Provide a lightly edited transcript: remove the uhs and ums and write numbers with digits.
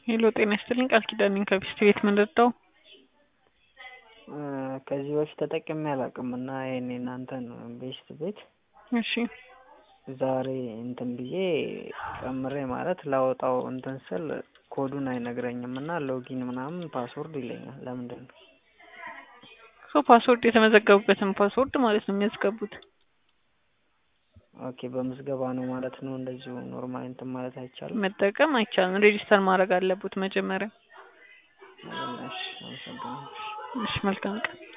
ሄሎ ጤና ይስጥልኝ ቃል ኪዳን ነኝ ከቢስት ቤት ምን ልርዳው? ከዚህ በፊት ተጠቅሜ አላውቅም እና ይሄን እናንተን ቤስት ቤት እሺ ዛሬ እንትን ብዬ ጨምሬ ማለት ላወጣው እንትን ስል ኮዱን አይነግረኝም እና ሎጊን ምናምን ፓስወርድ ይለኛል። ለምንድን ነው? ፓስወርድ የተመዘገቡበትን ፓስወርድ ማለት ነው የሚያስገቡት። ኦኬ በምዝገባ ነው ማለት ነው። እንደዚሁ ኖርማል እንትን ማለት አይቻልም። መጠቀም አይቻልም። ሬጂስተር ማድረግ አለበት መጀመሪያ። እሺ አመሰግናለሁ። እሺ መልካም ቀን።